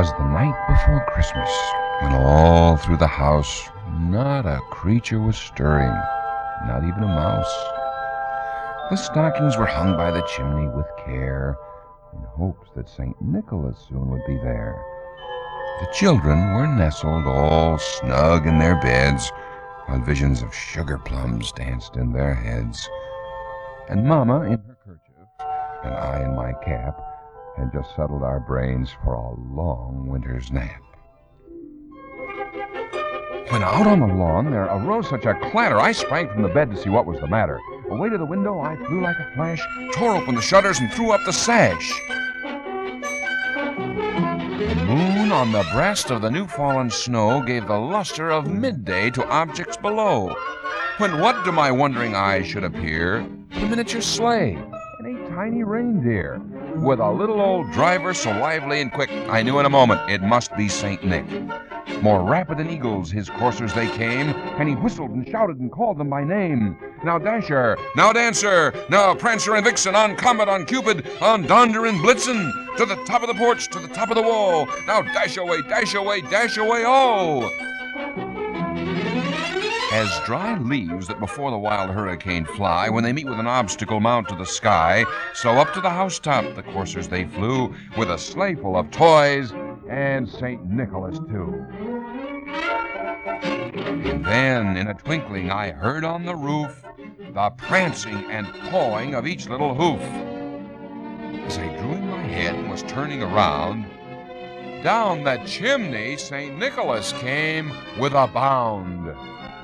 'Twas the night before Christmas, when all through the house not a creature was stirring, not even a mouse. The stockings were hung by the chimney with care, in hopes that St. Nicholas soon would be there. The children were nestled all snug in their beds, while visions of sugar plums danced in their heads. And Mama in her kerchief, and I in my cap, had just settled our brains for a long winter's nap. When out on the lawn there arose such a clatter, I sprang from the bed to see what was the matter. Away to the window I flew like a flash, tore open the shutters and threw up the sash. The moon on the breast of the new-fallen snow gave the luster of midday to objects below, when what to my wondering eyes should appear but a miniature sleigh and a tiny reindeer, with a little old driver so lively and quick, I knew in a moment it must be St. Nick. More rapid than eagles his coursers they came, and he whistled and shouted and called them by name. Now Dasher, now Dancer, now Prancer and Vixen, on Comet, on Cupid, on Donder and Blitzen, to the top of the porch, to the top of the wall. Now dash away, dash away, dash away, oh! As dry leaves that before the wild hurricane fly, when they meet with an obstacle mount to the sky, so up to the housetop the coursers they flew, with a sleigh full of toys, and St. Nicholas too. And then, in a twinkling, I heard on the roof the prancing and pawing of each little hoof. As I drew in my head and was turning around, down the chimney St. Nicholas came with a bound.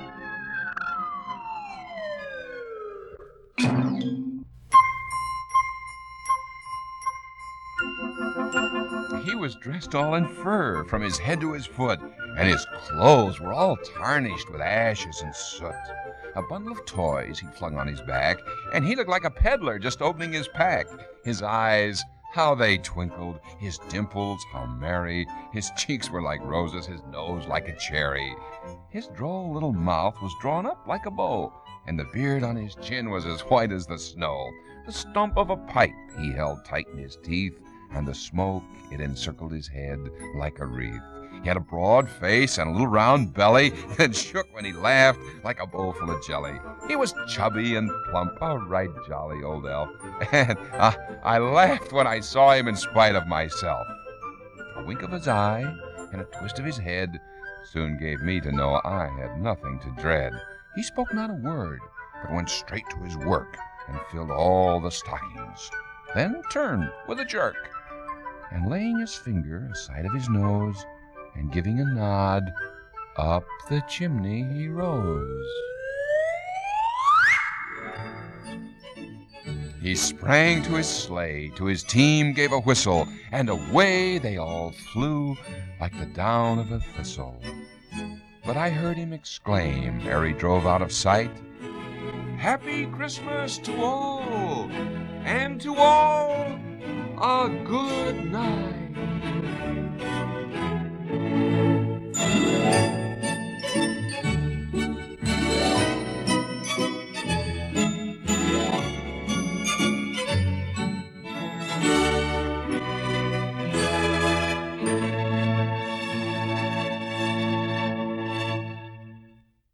He was dressed all in fur from his head to his foot, and his clothes were all tarnished with ashes and soot. A bundle of toys he flung on his back, and he looked like a peddler just opening his pack. His eyes, how they twinkled, his dimples, how merry, his cheeks were like roses, his nose like a cherry. His droll little mouth was drawn up like a bow, and the beard on his chin was as white as the snow. The stump of a pipe he held tight in his teeth, and the smoke, it encircled his head like a wreath. He had a broad face and a little round belly that shook when he laughed like a bowl full of jelly. He was chubby and plump, a right jolly old elf, and I laughed when I saw him in spite of myself. A wink of his eye and a twist of his head soon gave me to know I had nothing to dread. He spoke not a word, but went straight to his work and filled all the stockings, then turned with a jerk, and laying his finger aside of his nose and giving a nod, up the chimney he rose. He sprang to his sleigh, to his team gave a whistle, and away they all flew like the down of a thistle. But I heard him exclaim ere he drove out of sight, "Happy Christmas to all, and to all a good night."